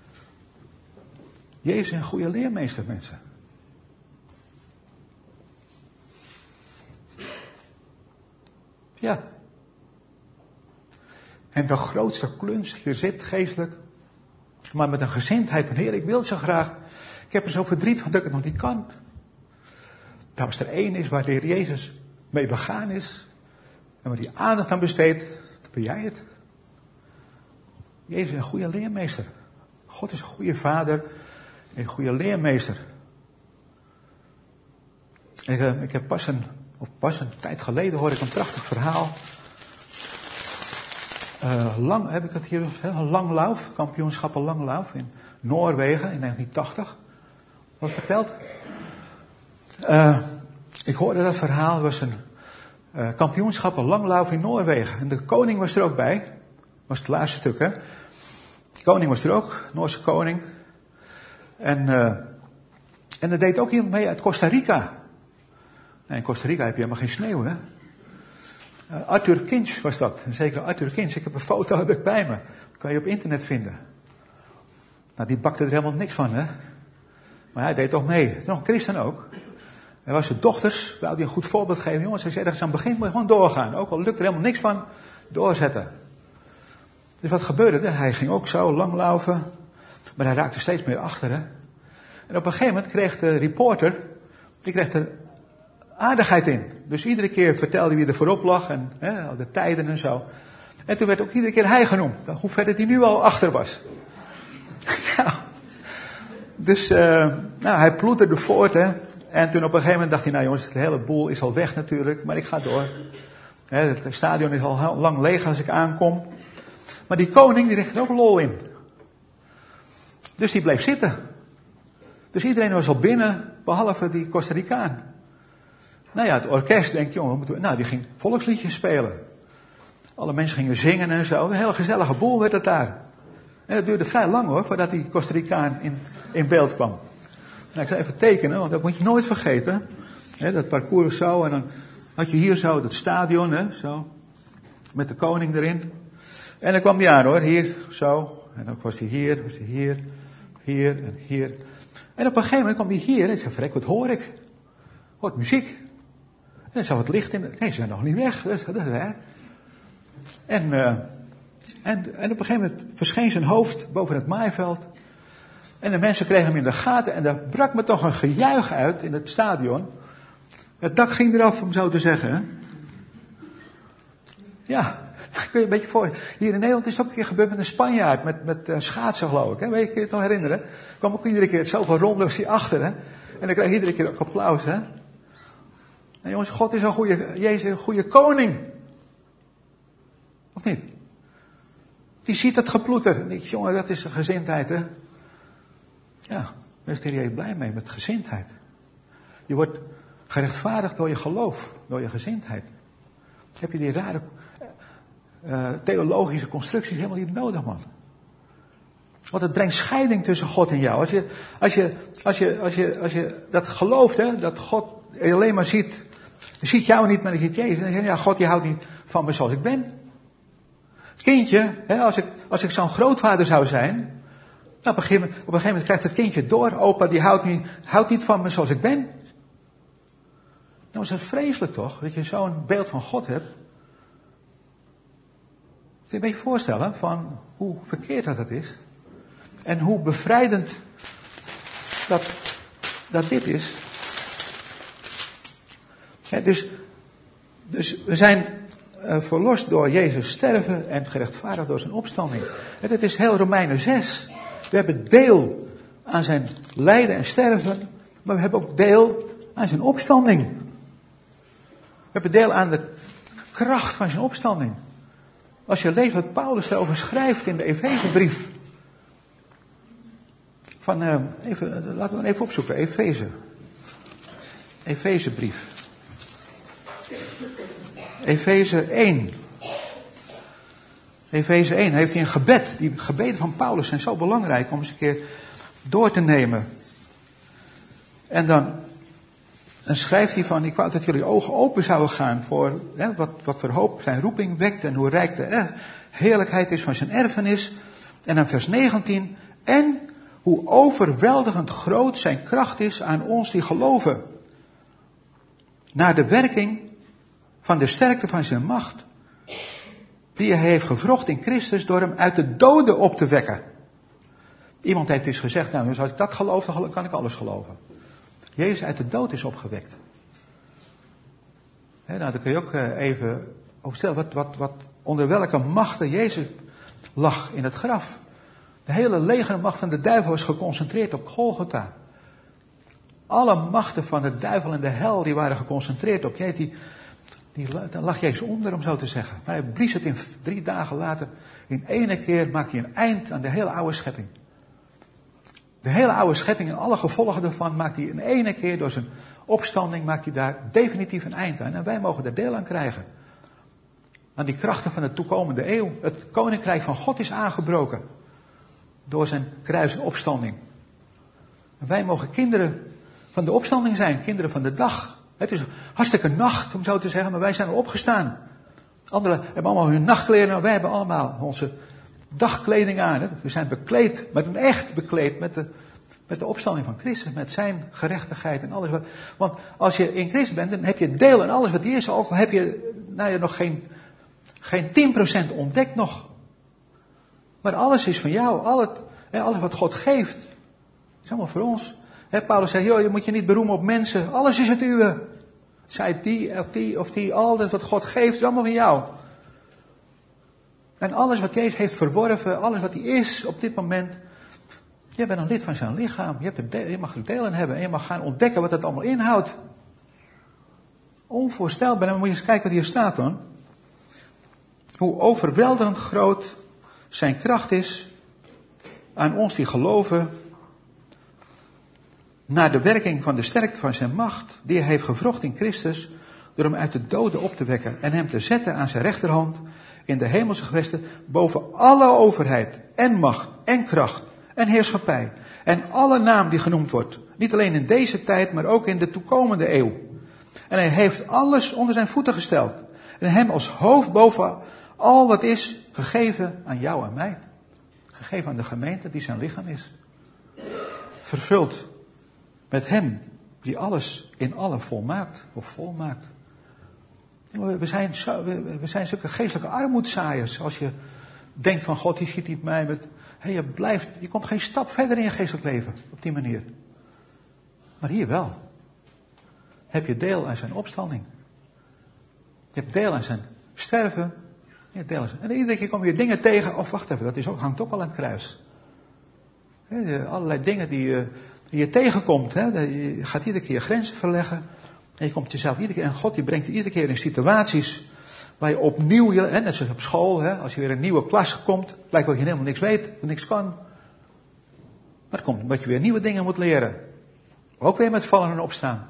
Jezus is een goede leermeester, mensen. Ja. En de grootste klunst hier zit, geestelijk, maar met een gezindheid van Heer, ik wil het zo graag. Ik heb er zo verdriet van dat ik het nog niet kan. Nou, als er één is waar de Heer Jezus mee begaan is, en waar hij aandacht aan besteedt, dan ben jij het. Jezus is een goede leermeester. God is een goede vader en een goede leermeester. Ik, uh, ik heb pas een, of pas een tijd geleden hoorde ik een prachtig verhaal. Uh, lang, heb ik het hier, een langlauf, kampioenschappen langlauf in Noorwegen in negentien tachtig. Wat verteld? Uh, ik hoorde dat verhaal, het was een uh, kampioenschappen langlauf in Noorwegen. En de koning was er ook bij. Dat was het laatste stuk, hè. De koning was er ook, Noorse koning. En, uh, en er deed ook iemand mee uit Costa Rica. En in Costa Rica heb je helemaal geen sneeuw, hè. Uh, Arthur Kinch was dat. En zeker Arthur Kinch. Ik heb een foto heb ik bij me. Dat kan je op internet vinden. Nou, die bakte er helemaal niks van, hè. Maar hij deed toch mee. Nog een christen ook. Hij was zijn dochters. Wou die een goed voorbeeld geven. Jongens, hij zei ergens aan het begin moet je gewoon doorgaan. Ook al lukt er helemaal niks van. Doorzetten. Dus wat gebeurde er? Hij ging ook zo langlaufen. Maar hij raakte steeds meer achter, hè. En op een gegeven moment kreeg de reporter. Die kreeg er aardigheid in. Dus iedere keer vertelde wie er voorop lag en hè, de tijden en zo. En toen werd ook iedere keer hij genoemd. Hoe ver hij nu al achter was. nou, dus uh, nou, hij ploeterde voort. Hè. En toen op een gegeven moment dacht hij, nou jongens, de hele boel is al weg natuurlijk. Maar ik ga door. Hè, het stadion is al lang leeg als ik aankom. Maar die koning, die kreeg er ook lol in. Dus die bleef zitten. Dus iedereen was al binnen, behalve die Costa Ricaan. Nou ja, het orkest, denk je, jongen, moeten we, nou, die ging volksliedjes spelen. Alle mensen gingen zingen en zo. Een hele gezellige boel werd het daar. En dat duurde vrij lang hoor, voordat die Costa Ricaan in, in beeld kwam. Nou, ik zal even tekenen, want dat moet je nooit vergeten. He, dat parcours zo, en dan had je hier zo dat stadion, hè, zo. Met de koning erin. En dan kwam hij aan hoor, hier, zo. En dan was hij hier, was hij hier, hier en hier. En op een gegeven moment kwam hij hier en ik zei, verrek, wat hoor ik? Hoort muziek. En er zat wat licht in. Nee, ze zijn nog niet weg. Dat is, dat is waar. En, uh, en, en op een gegeven moment verscheen zijn hoofd boven het maaiveld. En de mensen kregen hem in de gaten. En daar brak me toch een gejuich uit in het stadion. Het dak ging eraf, om zo te zeggen. Hè? Ja, dat kun je een beetje voor. Hier in Nederland is het ook een keer gebeurd met een Spanjaard. Met, met uh, schaatsen geloof ik. Hè? Weet je, kun je het nog herinneren? Kwam ook iedere keer zoveel ronde was hij achter. Hè? En dan kreeg iedere keer ook applaus. Hè? En jongens, God is een goede, Jezus een goede koning. Of niet? Die ziet het geploeter. En ik, jongen, dat is een gezindheid, hè. Ja, daar is de Heer blij mee, met gezindheid. Je wordt gerechtvaardigd door je geloof, door je gezindheid. Dan heb je die rare uh, theologische constructies helemaal niet nodig, man. Want het brengt scheiding tussen God en jou. Als je, als je, als je, als je, als je dat gelooft, hè, dat God alleen maar ziet, ziet jou niet, maar hij ziet Jezus. En dan zeg je, ja, God, je houdt niet van me zoals ik ben. Het kindje, hè, als ik, als ik zo'n grootvader zou zijn, nou, op, een gegeven moment, op een gegeven moment krijgt het kindje door, opa, die houdt niet, houdt niet van me zoals ik ben. Nou is het vreselijk toch, dat je zo'n beeld van God hebt. Kun je een beetje voorstellen van hoe verkeerd dat het is. En hoe bevrijdend dat, dat dit is. Ja, dus, dus we zijn uh, verlost door Jezus sterven en gerechtvaardigd door zijn opstanding. En het is heel Romeinen zes. We hebben deel aan zijn lijden en sterven, maar we hebben ook deel aan zijn opstanding. We hebben deel aan de kracht van zijn opstanding. Als je leest wat Paulus erover schrijft in de Efezebrief. Van, uh, even, laten we even opzoeken, Efeze. Efezebrief. Efeze één. Efeze één heeft hij een gebed. Die gebeden van Paulus zijn zo belangrijk om eens een keer door te nemen. En dan, dan schrijft hij van, ik wou dat jullie ogen open zouden gaan voor hè, wat, wat voor hoop zijn roeping wekt en hoe rijk de eh, heerlijkheid is van zijn erfenis. En dan vers negentien. En hoe overweldigend groot zijn kracht is aan ons die geloven. Naar de werking van de sterkte van zijn macht, die hij heeft gevrocht in Christus door hem uit de doden op te wekken. Iemand heeft dus gezegd, nou, dus als ik dat geloof, dan kan ik alles geloven. Jezus uit de dood is opgewekt. He, nou, dan kun je ook even overstellen, wat, wat, wat, onder welke machten Jezus lag in het graf. De hele legermacht van de duivel was geconcentreerd op Golgotha. Alle machten van de duivel en de hel, die waren geconcentreerd op Jezus. Die, die, dan lag Jezus onder, om zo te zeggen. Maar hij blies het in drie dagen later. In ene keer maakt hij een eind aan de hele oude schepping. De hele oude schepping en alle gevolgen daarvan maakt hij in ene keer door zijn opstanding, maakt hij daar definitief een eind aan. En wij mogen daar deel aan krijgen. Aan die krachten van de toekomende eeuw. Het koninkrijk van God is aangebroken. Door zijn kruis en opstanding. En wij mogen kinderen van de opstanding zijn. Kinderen van de dag. Het is hartstikke nacht, om zo te zeggen. Maar wij zijn al opgestaan. Anderen hebben allemaal hun nachtkleren. Maar wij hebben allemaal onze dagkleding aan. Hè? We zijn bekleed, met een echt bekleed met de, met de opstanding van Christus. Met zijn gerechtigheid en alles wat. Want als je in Christus bent, dan heb je deel in alles wat hier is. Ook al heb je, nou ja, nog geen, geen tien procent ontdekt nog. Maar alles is van jou. Al het, hè, alles wat God geeft, is allemaal voor ons. Hè, Paulus zei, joh, je moet je niet beroemen op mensen. Alles is het uwe. Zij die of die of die, al dat wat God geeft, is allemaal van jou. En alles wat Jezus heeft verworven, alles wat hij is op dit moment. Je bent een lid van zijn lichaam. Je, hebt er deel, je mag er deel in hebben. En je mag gaan ontdekken wat dat allemaal inhoudt. Onvoorstelbaar. En dan moet je eens kijken wat hier staat dan. Hoe overweldigend groot Zijn kracht is aan ons die geloven naar de werking van de sterkte van zijn macht, die hij heeft gevrocht in Christus, door hem uit de doden op te wekken en hem te zetten aan zijn rechterhand in de hemelse gewesten, boven alle overheid en macht en kracht en heerschappij en alle naam die genoemd wordt. Niet alleen in deze tijd, maar ook in de toekomende eeuw. En hij heeft alles onder zijn voeten gesteld. En hem als hoofd boven al wat is gegeven aan jou en mij. Gegeven aan de gemeente die zijn lichaam is. Vervuld met hem die alles in alle volmaakt of volmaakt. We zijn, we zijn zulke geestelijke armoedzaaiers. Als je denkt van God, die ziet niet mij met... Hey, je blijft, je komt geen stap verder in je geestelijk leven op die manier. Maar hier wel. Heb je deel aan zijn opstanding. Je hebt deel aan zijn sterven. Je hebt deel aan zijn... En iedere keer kom je dingen tegen. Of wacht even, dat is ook, hangt ook al aan het kruis. He, allerlei dingen die je, die je tegenkomt. He. Je gaat iedere keer je grenzen verleggen. En je komt jezelf iedere keer... En God die brengt je iedere keer in situaties waar je opnieuw... Je, hè, net zoals op school. Hè, als je weer een nieuwe klas komt. Blijkt dat je helemaal niks weet. Niks kan. Maar het komt omdat je weer nieuwe dingen moet leren. Ook weer met vallen en opstaan.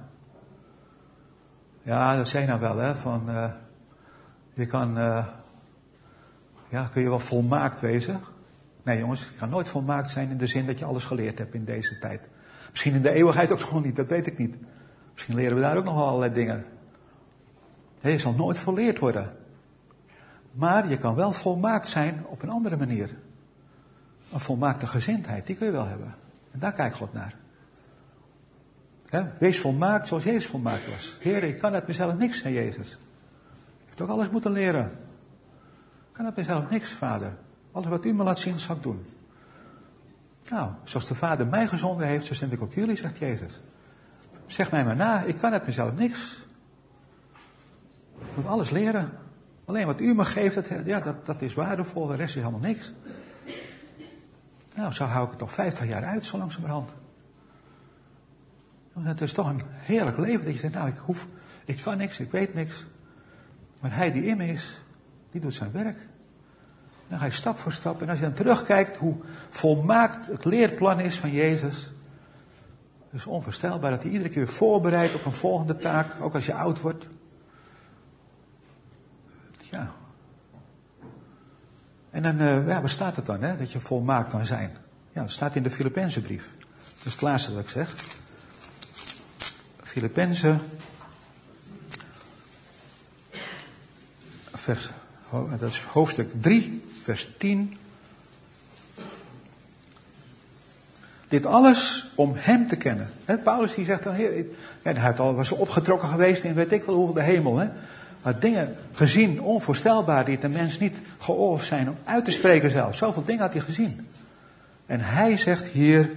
Ja, dat zei je nou wel, hè. Van, uh, je kan... Uh, ja, kun je wel volmaakt wezen? Nee jongens, je kan nooit volmaakt zijn in de zin dat je alles geleerd hebt in deze tijd. Misschien in de eeuwigheid ook nog niet, dat weet ik niet. Misschien leren we daar ook nog wel allerlei dingen. Nee, je zal nooit volleerd worden. Maar je kan wel volmaakt zijn op een andere manier. Een volmaakte gezindheid, die kun je wel hebben. En daar kijkt God naar. He, wees volmaakt zoals Jezus volmaakt was. Heer, ik kan uit mezelf niks, zei Jezus. Ik heb toch alles moeten leren. Ik kan uit mezelf niks, vader. Alles wat u me laat zien, zal ik doen. Nou, zoals de vader mij gezonden heeft, zo zend ik ook jullie, zegt Jezus. Zeg mij maar na, ik kan uit mezelf niks. Ik moet alles leren. Alleen wat u me geeft, dat, ja, dat, dat is waardevol, de rest is allemaal niks. Nou, zo hou ik het toch vijftig jaar uit, zo langzamerhand. Het is toch een heerlijk leven dat je zegt, nou, ik hoef, ik kan niks, ik weet niks. Maar hij die in me is, die doet zijn werk. En dan ga je stap voor stap. En als je dan terugkijkt hoe volmaakt het leerplan is van Jezus. Het is onvoorstelbaar dat hij iedere keer weer voorbereidt op een volgende taak. Ook als je oud wordt. Ja. En dan, uh, ja, waar staat het dan, hè? Dat je volmaakt kan zijn? Ja, dat staat in de Filippenzenbrief. Dat is het laatste dat ik zeg. Filippenzen. Vers, dat is hoofdstuk drie, vers tien. Dit alles om hem te kennen. He, Paulus die zegt dan, heer, ik, ja, hij had al, was opgetrokken geweest in weet ik wel hoeveel de hemel. Hè. Had dingen gezien, onvoorstelbaar, die het de mens niet geoorloofd zijn om uit te spreken zelfs. Zoveel dingen had hij gezien. En hij zegt hier,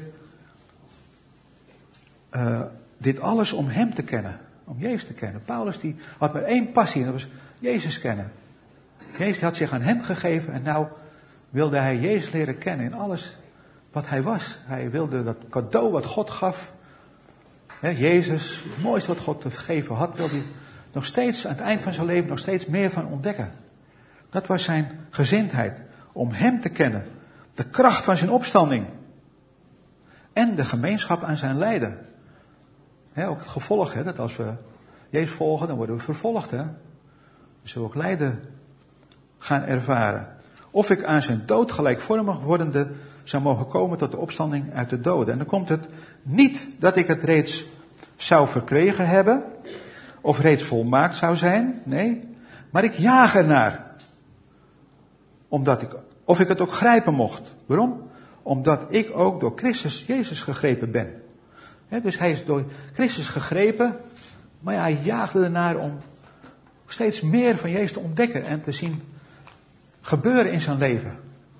uh, dit alles om hem te kennen. Om Jezus te kennen. Paulus die had maar één passie en dat was Jezus kennen. Jezus had zich aan hem gegeven en nou wilde hij Jezus leren kennen in alles wat hij was. Hij wilde dat cadeau wat God gaf. He, Jezus, het mooiste wat God te geven had, wilde hij nog steeds aan het eind van zijn leven nog steeds meer van ontdekken. Dat was zijn gezindheid. Om hem te kennen. De kracht van zijn opstanding. En de gemeenschap aan zijn lijden. He, ook het gevolg, he, dat als we Jezus volgen, dan worden we vervolgd. He. We zullen ook lijden gaan ervaren. Of ik aan zijn dood gelijkvormig wordende zou mogen komen tot de opstanding uit de doden. En dan komt het niet dat ik het reeds zou verkregen hebben, of reeds volmaakt zou zijn, nee, maar ik jaag ernaar. Omdat ik, of ik het ook grijpen mocht. Waarom? Omdat ik ook door Christus Jezus gegrepen ben. He, dus hij is door Christus gegrepen, maar ja, hij jaagde ernaar om steeds meer van Jezus te ontdekken en te zien gebeuren in zijn leven.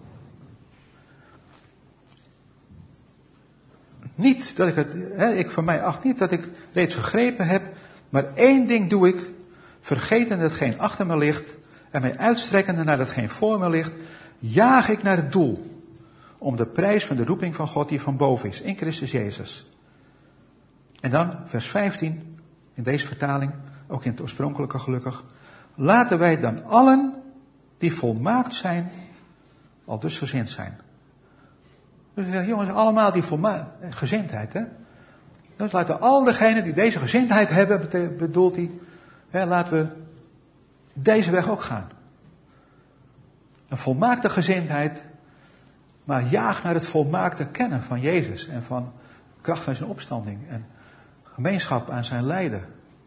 Niet dat ik het, hè, ik van mij acht niet dat ik reeds gegrepen heb, maar één ding doe ik, vergetende hetgeen achter me ligt en mij uitstrekkende naar hetgeen voor me ligt, jaag ik naar het doel, om de prijs van de roeping van God die van boven is, in Christus Jezus. En dan vers vijftien, in deze vertaling, ook in het oorspronkelijke gelukkig, laten wij dan allen die volmaakt zijn, al dus gezind zijn. Dus ik zeg, jongens, allemaal die volma- gezindheid, hè. Dus laten we al degenen die deze gezindheid hebben, bedoelt hij, hè, laten we deze weg ook gaan. Een volmaakte gezindheid, maar jaag naar het volmaakte kennen van Jezus en van de kracht van zijn opstanding en gemeenschap aan zijn lijden.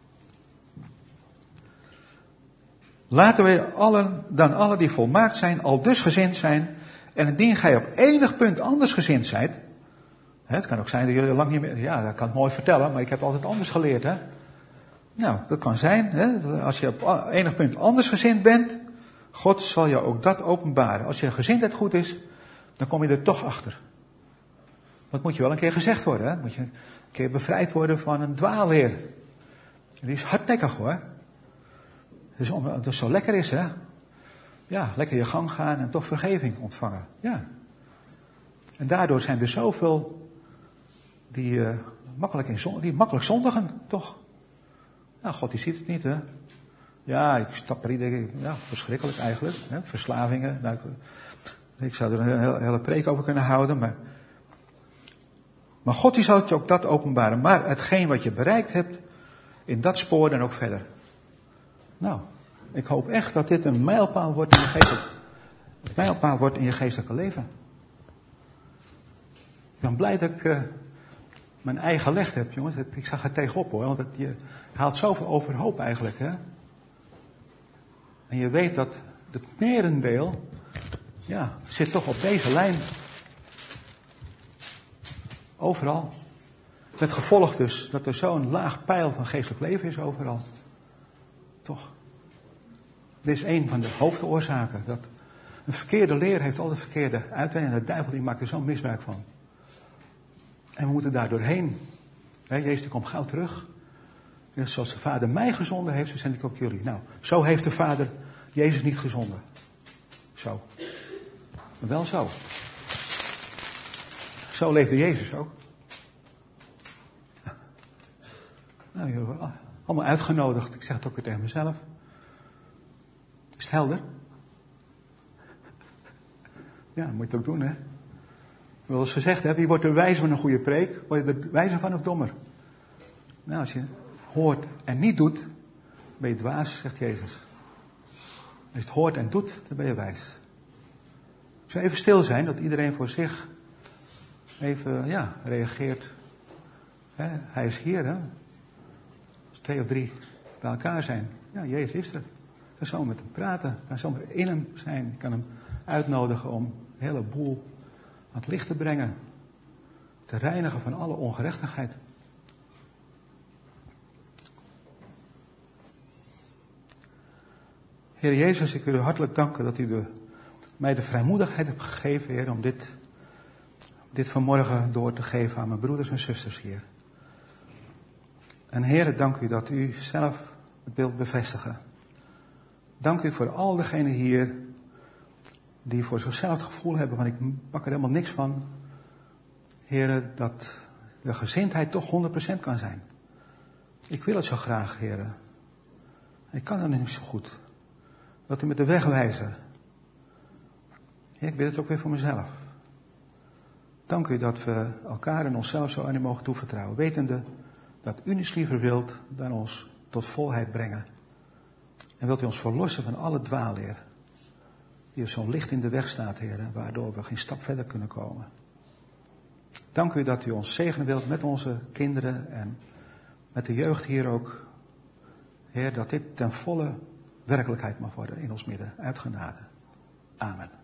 Laten we allen, dan allen die volmaakt zijn, al dus gezind zijn. En indien gij op enig punt anders gezind zijt. Hè, het kan ook zijn dat jullie lang niet meer. Ja, dat kan ik mooi vertellen, maar ik heb altijd anders geleerd. Hè? Nou, dat kan zijn. Hè, als je op enig punt anders gezind bent. God zal je ook dat openbaren. Als je gezindheid goed is, dan kom je er toch achter. Dat moet je wel een keer gezegd worden. Hè? Moet je een keer bevrijd worden van een dwaalleer. En die is hardnekkig hoor. Dus omdat het zo lekker is, hè. Ja, lekker je gang gaan en toch vergeving ontvangen. Ja. En daardoor zijn er zoveel die, uh, makkelijk, in zon, die makkelijk zondigen, toch? Nou, God die ziet het niet, hè. Ja, ik stap er iedere keer, ja, verschrikkelijk eigenlijk. Hè? Verslavingen. Nou, ik, ik zou er een hele, hele preek over kunnen houden, maar... Maar God die zal het je ook dat openbaren. Maar hetgeen wat je bereikt hebt, in dat spoor dan ook verder. Nou, ik hoop echt dat dit een mijlpaal wordt in je geestelijke, een mijlpaal wordt in je geestelijke leven. Ik ben blij dat ik uh, mijn eigen gelegd heb, jongens. Ik zag er tegenop hoor, want het, je haalt zoveel overhoop eigenlijk, hè. En je weet dat het merendeel, ja, zit toch op deze lijn. Overal. Met gevolg dus dat er zo'n laag peil van geestelijk leven is overal. Toch. Dit is een van de hoofdoorzaken. Dat een verkeerde leer heeft altijd verkeerde uitwerking. En de duivel die maakt er zo'n misbruik van. En we moeten daar doorheen. He, Jezus die komt gauw terug. En zoals de Vader mij gezonden heeft, zo zend ik ook jullie. Nou, zo heeft de Vader Jezus niet gezonden. Zo. Maar wel zo. Zo leefde Jezus ook. Nou, jullie worden allemaal uitgenodigd. Ik zeg het ook weer tegen mezelf. Is het helder? Ja, dan moet je het ook doen, hè. Zoals gezegd, hè, wie wordt er wijzer van een goede preek? Word je er wijzer van of dommer? Nou, als je hoort en niet doet, ben je dwaas, zegt Jezus. Als je het hoort en doet, dan ben je wijs. Ik zou even stil zijn, dat iedereen voor zich even, ja, reageert. Hè, hij is hier, hè. Als twee of drie bij elkaar zijn, ja, Jezus is er. Ik kan zo met hem praten, ik kan zo in hem zijn. Ik kan hem uitnodigen om een heleboel aan het licht te brengen. Te reinigen van alle ongerechtigheid. Heer Jezus, ik wil u hartelijk danken dat u de, mij de vrijmoedigheid hebt gegeven, Heer, om dit, dit vanmorgen door te geven aan mijn broeders en zusters, Heer. En Heer, dank u dat u zelf het wilt bevestigen. Dank u voor al degenen hier die voor zichzelf het gevoel hebben van ik pak er helemaal niks van. Heer, dat de gezindheid toch honderd procent kan zijn. Ik wil het zo graag, Heer. Ik kan het niet zo goed. Dat u met de weg wijzen. Heer, ik bid het ook weer voor mezelf. Dank u dat we elkaar en onszelf zo aan u mogen toevertrouwen. Wetende dat u niets liever wilt dan ons tot volheid brengen. En wilt u ons verlossen van alle dwaalleer. Die ons zo'n licht in de weg staat, Heer. Waardoor we geen stap verder kunnen komen. Dank u dat u ons zegenen wilt met onze kinderen en met de jeugd hier ook. Heer, dat dit ten volle werkelijkheid mag worden in ons midden. Uit genade. Amen.